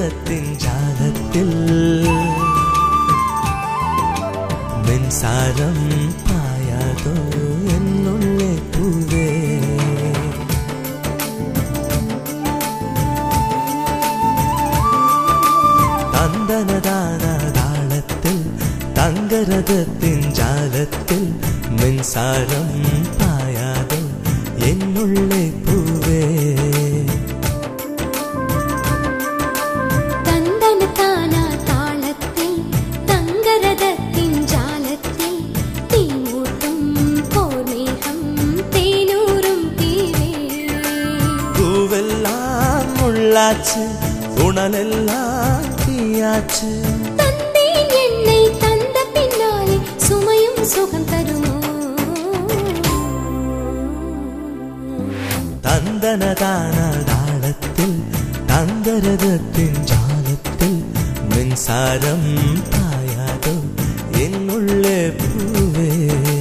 தங்கரதத்தின் ஜாலத்தில் மின்சாரம் பாயாதோ என்னுள்ளே பூவே தந்தனதான தாளத்தில் தங்கரதத்தின் ஜாலத்தில் மின்சாரம் பாயாதோ என்னுள்ளே பூவே உணலெல்லாம் தீயாச்சு தந்தேன் என்னை தந்த பின்னாலே சுமையும் சுகம் தருமோ தந்தனதான தாளத்தில் தங்கரதத்தின் ஜாலத்தில் மின்சாரம் பாயாதோ என்னுள்ளே பூவே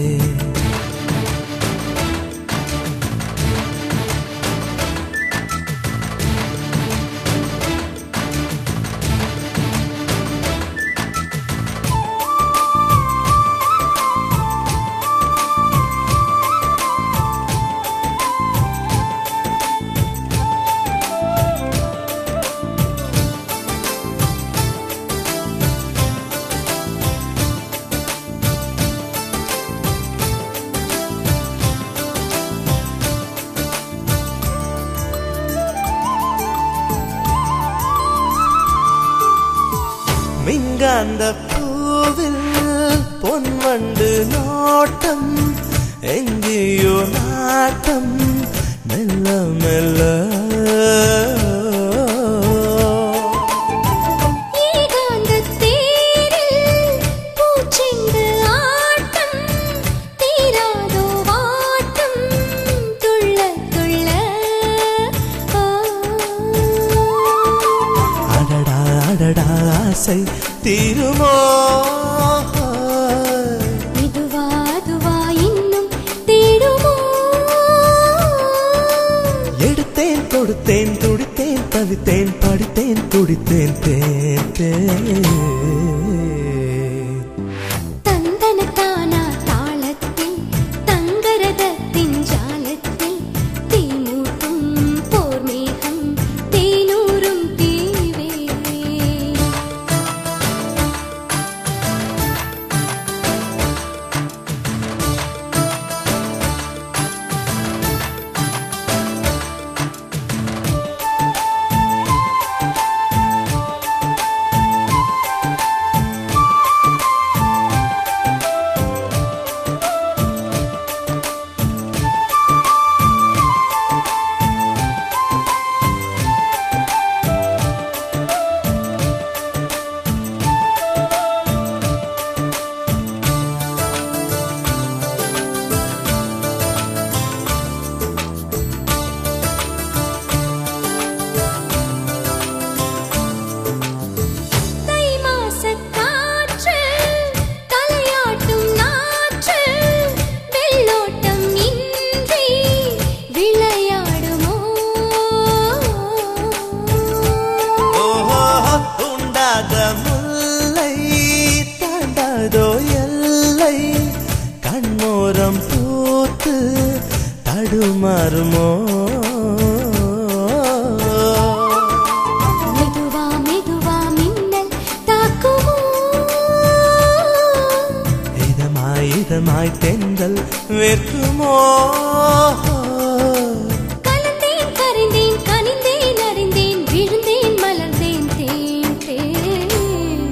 மின்காந்த பூவில் பொன்வண்டு நோட்டம் எங்கேயோ நாட்டம் மெல்ல மெல்ல ஆசை தீருமோ இதுவா இன்னும் தேடுமோ எடுத்தேன் கொடுத்தேன் துடித்தேன் தவித்தேன் படித்தேன் துடித்தேன் தேன் தேன் தந்தனத்தானா தாளத்தில் தங்கரதத்தின் ஜாலத்தில் தீமூட்டும் போர் மேகம் தேனூரும் தீவே கண்ணோரம் பூத்து தடுமாறுமோ மெதுவா மெதுவா மின்னல் தாக்குமோ இதமாய் தென்றல் வேர்க்குமோ கலந்தேன் கரைந்தேன் கனிந்தேன் அறிந்தேன் விழுந்தேன் மலர்ந்தேன் தேன் தேன்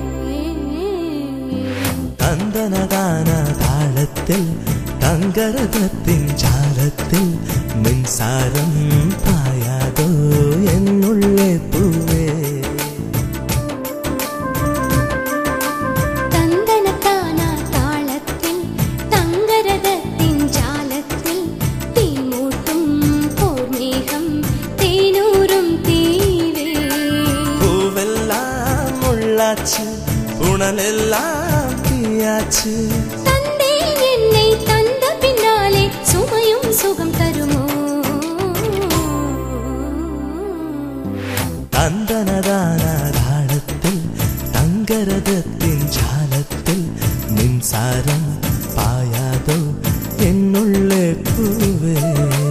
தந்தனதான தாளத்தில் தங்கரதத்தின் ஜாலத்தில் மின்சாரம் பாயாதோ என்னுள்ளே பூவே தந்தனத்தானா தாளத்தில் தங்கரதத்தின் ஜாலத்தில் தீமூட்டும் போர் மேகம் தேனூரும் தீவே பூவெல்லாம் உள்ளாச்சு உணலெல்லாம் தீயாச்சு தந்தேன் என்னை தந்த பின்னாலே சுமையும் சுகம் தருமோ தந்தனதான തങ്കരഥത്തിൻ ജാലത്തിൽ മിൻസാരം പായാതോ എന്നുള്ളേ പൂവേ